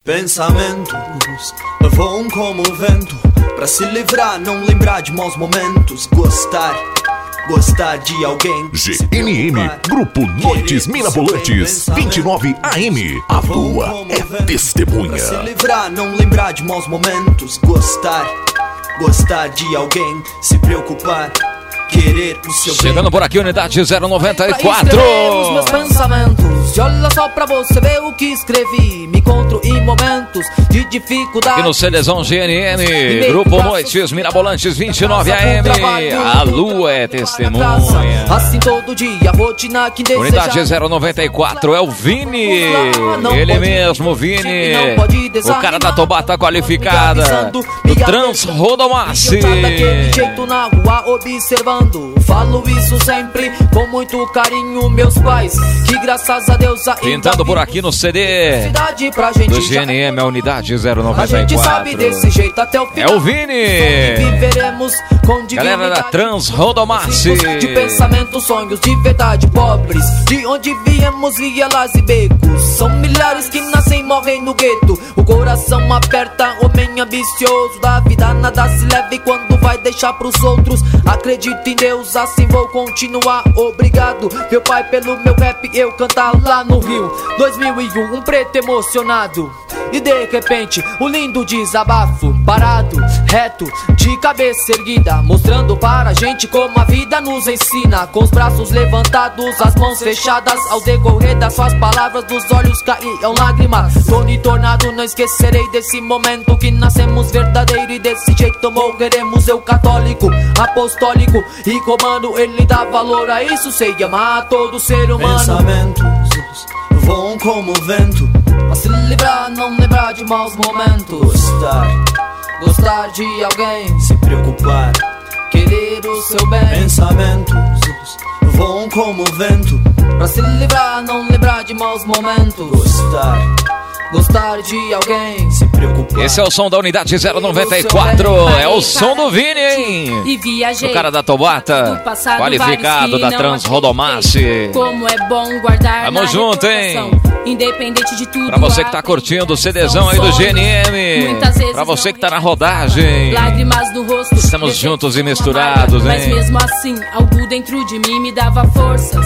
Pensamentos voam como o vento, pra se livrar, não lembrar de maus momentos. Gostar de alguém. GNM, Grupo Noites Mirabolantes, 29 AM. A lua é testemunha. Pra se livrar, não lembrar de maus momentos. Gostar de alguém, se preocupar, querer o seu bem. Chegando por aqui, unidade 094. Os meus pensamentos, e olha só pra você ver o que escrevi. Me encontro em momentos de dificuldade. Aqui no CDzão GNM, Grupo Noites Mirabolantes, 29 AM. A lua é testemunha. Assim todo dia, rotina que deseja. Unidade 094 é o Vini. Ele mesmo, Vini. O cara da Tobata qualificada. Do Trans Rodomassi. Daquele jeito na rua observando. Falo isso sempre com muito carinho, meus pais, que graças a Deus ainda pintando por aqui no CD pra gente do GNM, a unidade 094. A gente sabe desse jeito até o final. É o Vini. Viveremos com galera da Trans Rodomassi. De pensamento, sonhos de verdade, pobres. De onde viemos, vielas e becos. São milhares que nascem e morrem no gueto. O coração aperta, homem ambicioso. Da vida nada se leve quando vai deixar pros outros. Acredito em Deus, assim vou continuar. Obrigado, meu pai, pelo meu rap eu cantar lá no Rio. 2001, um preto emocionado. E de repente, um lindo desabafo. Parado, reto, de cabeça erguida, mostrando para a gente como a vida nos ensina. Com os braços levantados, as mãos fechadas. Ao decorrer das suas palavras, dos olhos caíam lágrimas. Tony Tornado, não esquecerei desse momento que nascemos verdadeiro e desse jeito morreremos. Eu católico, apostólico e romano, ele dá valor a isso, sei amar todo ser humano. Pensamentos voam como o vento, pra se livrar, não lembrar de maus momentos. Gostar de alguém, se preocupar, querer o seu bem. Pensamentos voam como o vento, pra se livrar, não lembrar de maus momentos. Gostar de alguém, se preocupar. Esse é o som da unidade 094. É o som do Vini, hein? E viajei. O cara da Tobata, qualificado da Trans Rodomassi. Como é bom guardar. Vamos junto, hein? Independente de tudo. Pra você que tá curtindo o CDzão aí do GNM. Pra você que tá na rodagem. Lágrimas no rosto. Estamos juntos e misturados, hein? Mas mesmo assim, algo dentro de mim me dava forças.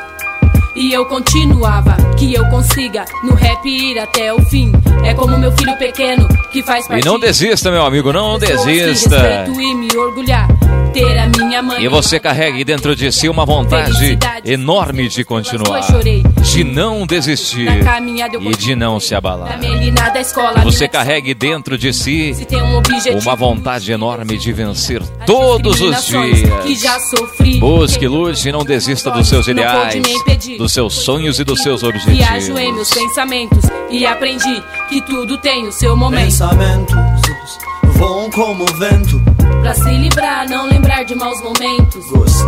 E eu continuava, que eu consiga no rap ir até o fim. É como meu filho pequeno que faz parte. E não desista, meu amigo, não desista. Respeito e me orgulhar, ter a minha mãe. E você carregue dentro de si uma vontade enorme de continuar, de não desistir e de não se abalar. Você carregue dentro de si uma vontade enorme de vencer todos os dias. Busque, lute e não desista dos seus ideais, dos seus sonhos e dos seus objetivos. Viajo em meus pensamentos e aprendi que tudo tem o seu momento. Pensamentos voam como o vento, pra se livrar, não lembrar de maus momentos.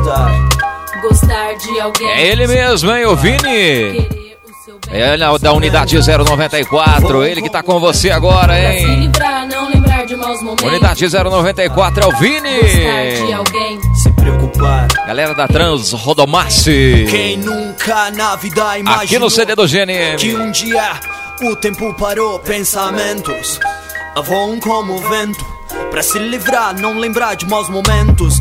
Gostar de alguém. É ele mesmo, hein, o Vini? É da unidade 094, ele que tá com você agora, hein? Pra se livrar, não lembrar de maus momentos. Unidade 094 é o Vini. Gostar de alguém, se preocupar. Galera da Trans Rodomassi. Quem nunca na vida imaginou aqui no CD do GNM que um dia o tempo parou. Pensamentos voam como o vento, pra se livrar, não lembrar de maus momentos.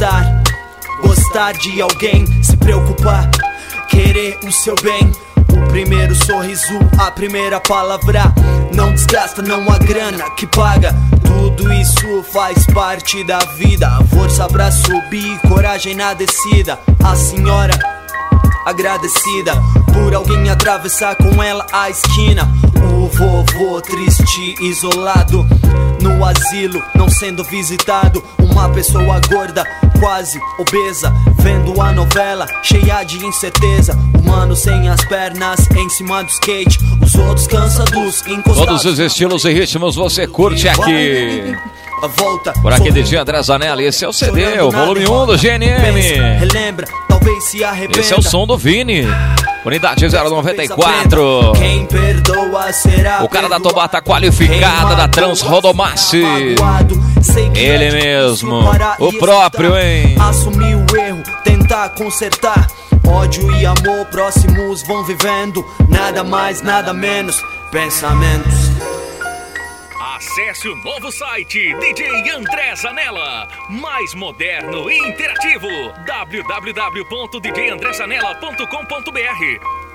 Gostar de alguém, se preocupar, querer o seu bem. O primeiro sorriso, a primeira palavra, não desgasta, não há grana que paga. Tudo isso faz parte da vida. Força pra subir, coragem na descida. A senhora agradecida por alguém atravessar com ela a esquina. O vovô triste, isolado no asilo, não sendo visitado. Uma pessoa gorda, quase obesa, vendo a novela cheia de incerteza. Humano sem as pernas em cima do skate, os outros cansados, encostados. Todos os estilos e ritmos você curte aqui. Por aqui de André Zanella, esse é o CD, o volume 1 do GNM. Relembra, talvez se arrependa. Esse é o som do Vini. Unidade 094. Quem perdoa será o cara da Tobata qualificada da Trans Rodomassi. Ele mesmo, o próprio, hein? Assumir o erro, tentar consertar. Ódio e amor próximos vão vivendo. Nada mais, nada menos. Pensamentos Acesse o novo site DJ André Zanella, mais moderno e interativo. www.djandrezanella.com.br